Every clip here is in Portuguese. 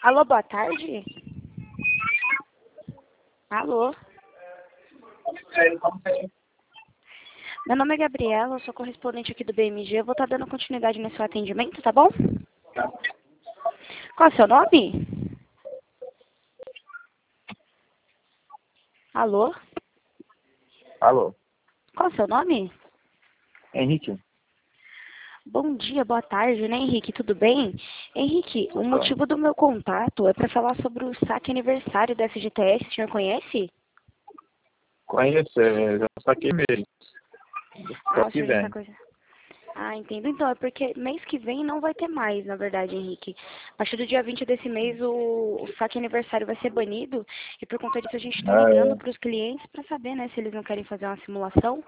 Alô, boa tarde? Alô? Meu nome é Gabriela, eu sou correspondente aqui do BMG. Eu vou estar dando continuidade no seu atendimento, tá bom? Qual é o seu nome? Alô? Alô, Qual é o seu nome? Henrique? Bom dia, boa tarde, né, Henrique? Tudo bem? Henrique, o Então, motivo do meu contato é para falar sobre o saque aniversário da FGTS. O senhor conhece? conheço, já saquei mesmo. Só Ah, o que senhor já está vem. coisa. Ah, entendo. Então, é porque mês que vem não vai ter mais, na verdade, Henrique. A partir do dia 20 desse mês, o saque aniversário vai ser banido. E por conta disso, a gente está ligando para os clientes para saber, né, se eles não querem fazer uma simulação.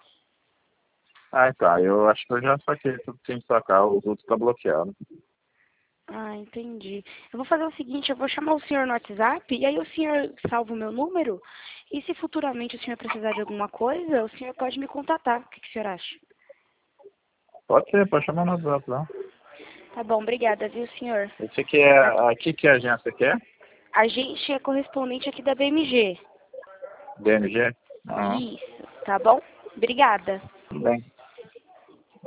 Tá. Eu acho que eu já saquei tudo que tem que sacar, os outros tá bloqueado. Ah, entendi. Eu vou fazer o seguinte, eu vou chamar o senhor no WhatsApp, e aí o senhor salva o meu número, e se futuramente o senhor precisar de alguma coisa, o senhor pode me contatar. O que o senhor acha? Pode ser, pode chamar no WhatsApp, não. Tá bom, obrigada, viu, senhor? Esse aqui é, aqui que agência que é? A gente é correspondente aqui da BMG. DMG? Ah, Isso, tá bom? Obrigada. tudo bem.